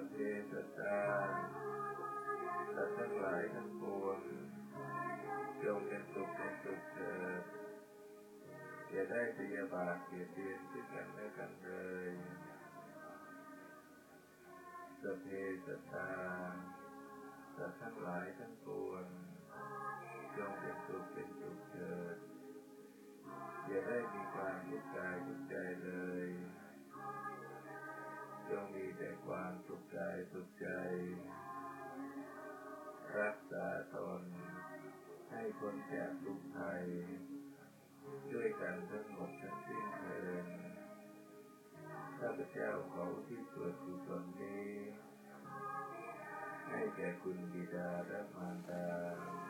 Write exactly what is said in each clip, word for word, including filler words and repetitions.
เพสัตตาสัตว์ทั้งหลายทั้งปวงจงเป็นสุขเป็นสุขเถิดอย่าได้พยาบาทเบียดเบียนซึ่งกันและกันเลยสัพเพสัตตาสัตว์ทั้งหลายทั้งปวงจงเป็นสุขเป็นสุขเถิดอย่าได้มีความทุกข์กายทุกข์ใจเลยจงมีแต่ความสุขกายสุขใจรักษาตนให้พ้นจากทุกข์ภัยด้วยกันทั้งหมดทั้งสิ้นเถิดข้าพเจ้าขออุทิศส่วนกุศลนี้ให้แก่คุณบิดาและมารดา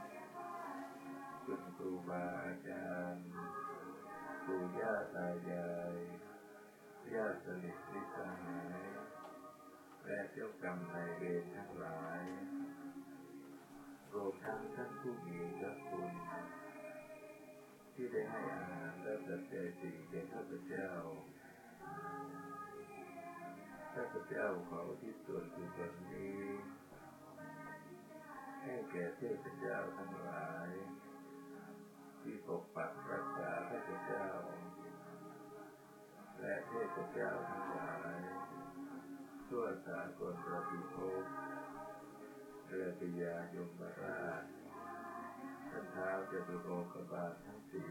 คุณครูบาอาจารย์ปู่ย่าตายายญาติสนิทมิตรสหายและเจ้ากรรมนายเวรทั้งหลายรวมทั้งท่านผู้มีพระคุณที่ได้ให้อาหารและปัจจัยสี่แก่ข้าพเจ้าข้าพเจ้าขออุทิศส่วนกุศลนี้ให้แก่เทพเจ้าทั้งหลายที่ปกปักรักษาข้าพเจ้าและเทพเจ้าทั้งหลายทั่วสากลประพิภพเรือพยายมราชท่านท้าวจตุโลกบาลทั้งสี่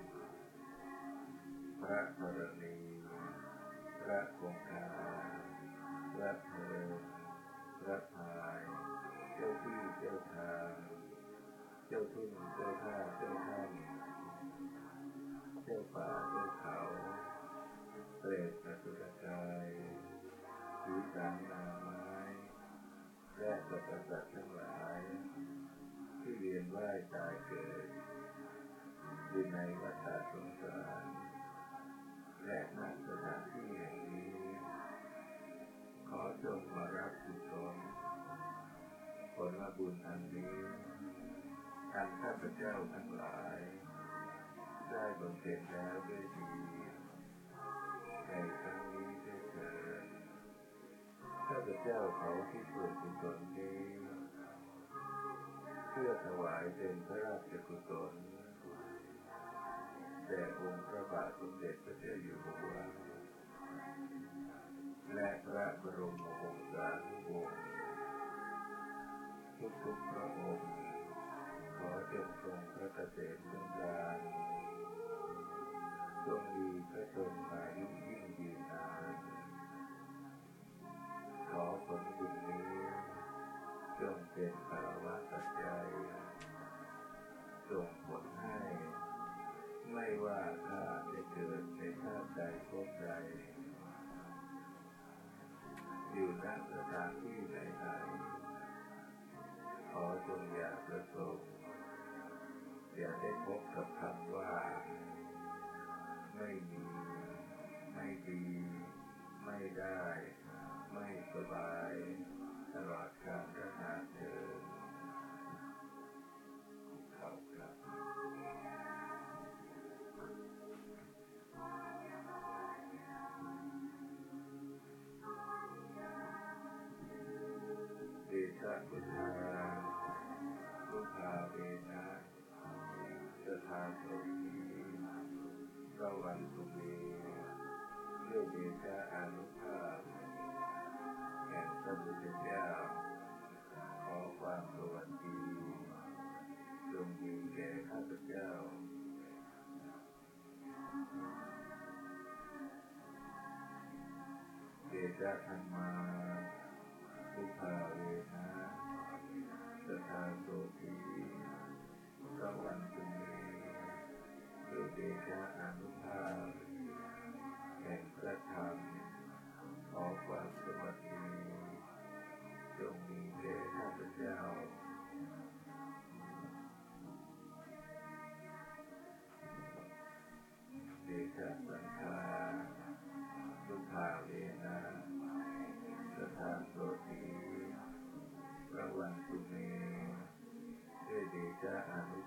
พระธรณีพระคงคาพระเทิงพระพายเจ้าที่เจ้าทางเจ้าทุ่งเจ้าท่าเจ้าถ้ำเจ้าป่าเจ้าเขาเปรตอสุรกายผีสางนางไม้และสรรพสัตว์ทั้งหลายที่เวียนว่ายตายเกิดอยู่ในวัฏสงสารและณสถานที่แห่งนี้ขอจงมารับกุศลผลบุญอันนี้อันข้าพเจ้าทั้งหลายได้บำเพ็ญแล้วด้วยดีในครั้งนี้ด้วยเถิดข้าพเจ้าขอที่ส่วนกุศลนี้เพื่อถวายเป็นพระราชกุศลแด่องค์พระบาทสมเด็จพระเจ้าอยู่หัวและพระบรมวงศานุวงศ์ทุกๆพระองค์ขอจงทรงพระเกษมรุ่งเรืองจงมีพระชนมายุยิ่งยืนนานขอผลบุญนี้จงเป็นภาวะปัจจัยส่งผลให้ไม่ว่าข้าจะเกิดในชาติใดภพใดอยู่ณสถานที่ใดๆขอจงอย่าประสบอย่าได้พบกับคำว่าไม่มีไม่ดีไม่ได้ไม่สบายตลอดกาลนานเถิดเขาครับเดชะพุทธาพุทธาเวนะสถานโสตีพระวันตุเมด้วยเดชะอานุภาพแห่งพระพุทธเจ้าขอความสวัสดีจงมีแก่ข้าพเจ้าเดชะธรรมาพุทธาเวนะสถานโสตีพระวันตุเมด้วยเดชะอานุภาพแห่งพระธรรมขอความสวัสดีจงมีแก่ข้าพเจ้าเดชะสังฆาพุทธาเวนะสถานโสตีพระวันตุเมด้วยเดชะอานุ